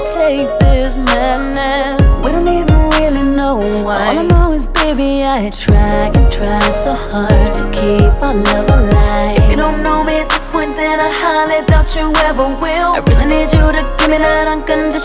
take this madness? We don't even really know why. All I know is, baby, I try and try so hard to keep our love alive. If you don't know me at this point, then I highly doubt you ever will. I really need you to give me that unconditional